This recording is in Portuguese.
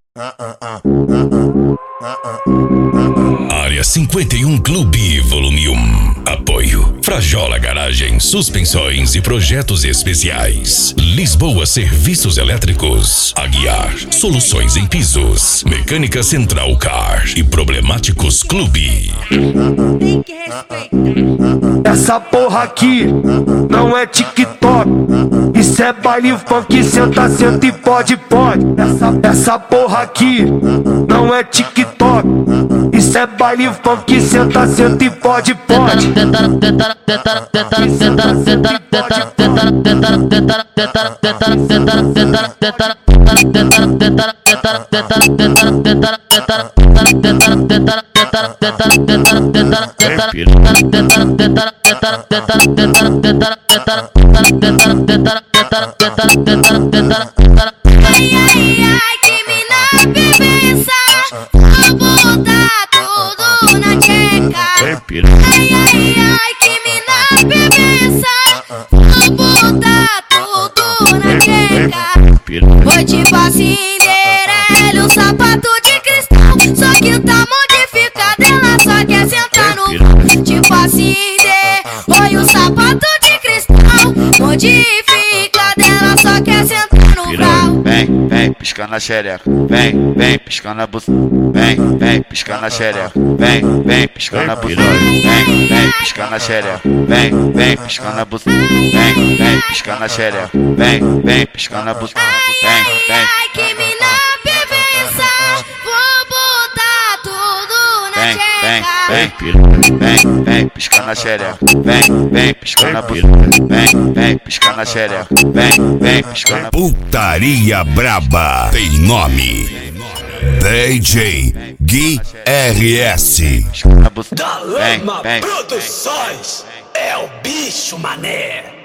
Área 51 Clube, volume 1. Apoio Frajola Garagem, suspensões e projetos especiais. Lisboa Serviços Elétricos. Aguiar, soluções em pisos. Mecânica Central Car e Problemáticos Clube. Tem que respeitar. Essa porra aqui não é TikTok, isso é baile funk, senta, senta e pode. Essa porra aqui não é TikTok, isso é baile funk, senta, senta e pode. Ai, ai, ai, que mina bebeça, vou botar tudo na tcheca. Ai, ai, ai, que mina bebeça, vou botar tudo na tcheca. Foi tipo a Cinderela, o sapato de cristal, só que tá modificado, ela só quer sentar no pau. Tipo a Cinderela, foi o sapato de cristal, modificado, ela só quer sentar no pau. Vem, vem, piscando a xereca. Vem, vem, piscando a buceta. Vem, vem, piscando a xereca. Vem, vem, piscando a buceta. Vem, vem, piscando a xereca. Vem, vem, piscando a buceta. Vem, vem, piscando a xereca. Vem, vem, piscando a buceta. Vem, vem. Ai, que mina bebeça, vou botar tudo na tcheca. Vem, vem, piscando a xereca. Vem, vem, piscando a buceta. Vem, vem, piscando a xereca. Vem, vem, piscando a buceta. Putaria Braba tem nome: DJ Gui RS. Da Lama Produções, é o bicho, mané.